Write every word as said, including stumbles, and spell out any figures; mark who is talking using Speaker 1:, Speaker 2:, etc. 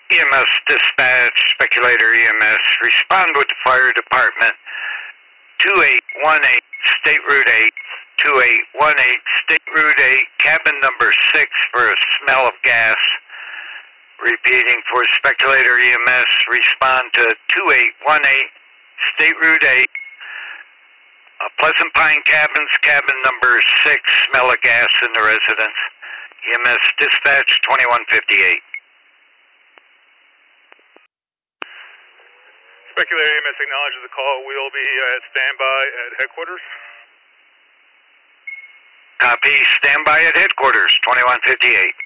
Speaker 1: E M S dispatch, speculator E M S, respond with the fire department. two eight one eight, State Route eight, two eight one eight, State Route eight, cabin number six for a smell of gas. Repeating for speculator E M S, respond to two eight one eight, State Route eight, uh, Pleasant Pine Cabins, cabin number six, smell of gas in the residence. E M S dispatch twenty-one fifty-eight.
Speaker 2: Speculator E M S acknowledges the call. We'll be at standby at headquarters.
Speaker 1: Copy, standby at headquarters, twenty-one fifty-eight.